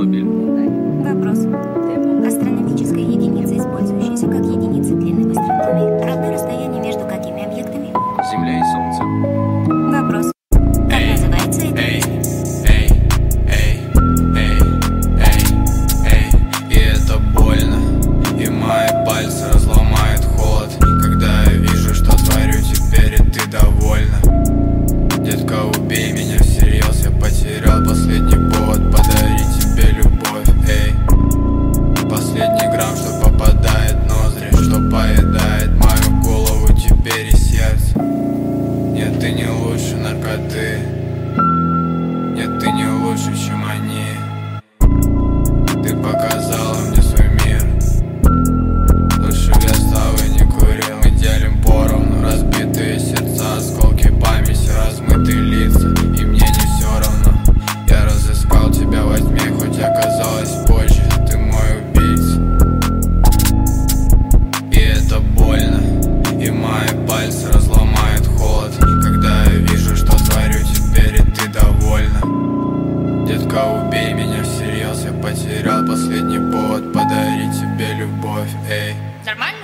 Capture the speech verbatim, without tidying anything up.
автомобиль. Вопрос. Астрономическая единица, использующаяся как единица длины в астрономии, равна расстоянию между какими объектами? Земля и Солнце. Вопрос. Как называется это? Эй, эй, эй, эй, эй, эй. И это больно, и мои пальцы разломает холод, когда я вижу, что творю теперь, и ты довольна. Детка, убей меня всерьез, я потерял последний повод подарить тебе любовь. Эй, последний грамм, что попадает в ноздри, что поедает мою голову теперь и сердце. Нет, ты не лучше наркоты, нет, ты не лучше, чем они. Ты показала мне свой мир, лучше б я с тобой не курил. Мы делим поровну разбитые сердца, осколки памяти, размытые лица, и мне не все равно. Я разыскал тебя во тьме, хоть оказалось позже, ты мой убийца. И это больно, и мои пальцы разломают холод, когда я вижу, что творю теперь, и ты довольна. Детка, убей меня всерьез, я потерял последний повод подарить тебе любовь. Эй, Нормально?